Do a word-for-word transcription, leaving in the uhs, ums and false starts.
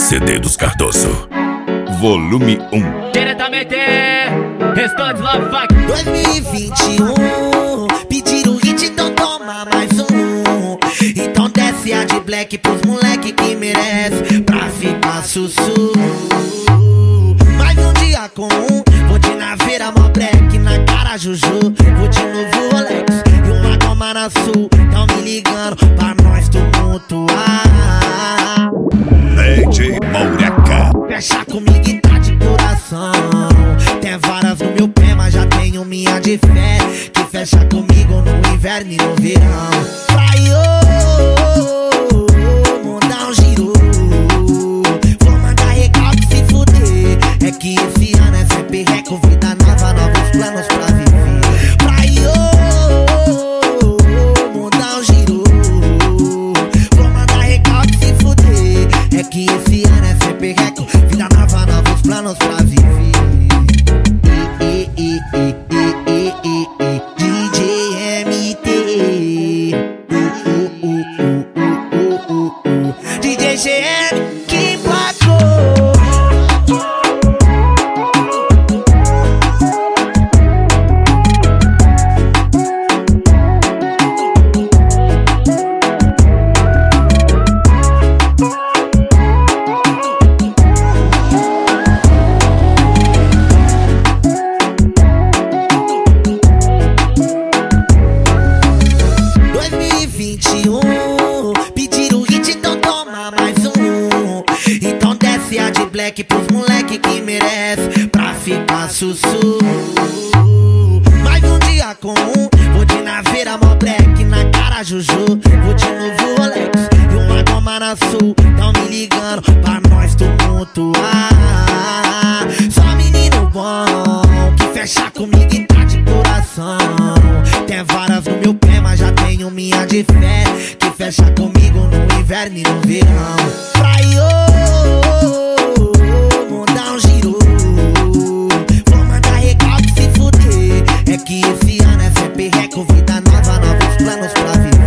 C D dos Cardoso, volume um. Diretamente, Restante Love Fuck. dois mil e vinte e um, pediram hit, então toma mais um. Então desce a de black pros moleque que merece, pra ficar sussu. Mais um dia comum, vou de naveira, mó black, na cara Juju. Vou de novo Rolex e uma goma na sul. Tão me ligando pra nós tumultuar. D J Maureca. Fecha comigo e tá de coração. Tem várias no meu pé, mas já tenho minha de fé, que fecha comigo no inverno e no verão. Praio, mundão girou. Vou mandar recalque se fuder. É que esse ano é sempre reco, vida nova, novos planos pra viver. Praio, mundão girou. Vou mandar recalque se fuder. É que esse ano é sempre reco, vida nova, novos planos pra viver. D J M T, D J G M que emplacou. Pediram hit, então toma mais um. Então desce a de black pros moleque que merece, pra ficar sussu. Mais um dia comum, vou de naveira, mó black, na cara Juju. Vou de novo Rolex e uma goma na sul. Tão me ligando pra nós tumultuar. Só menino bom, que fecha comigo e tá de coração. Tem várias no meu pé, mas já tenho minha de fé, que fecha comigo no inverno e no verão. Praio, mundão girou. Vou mandar recalque se fuder. É que esse ano é sempre reco, vida nova, novos planos pra viver.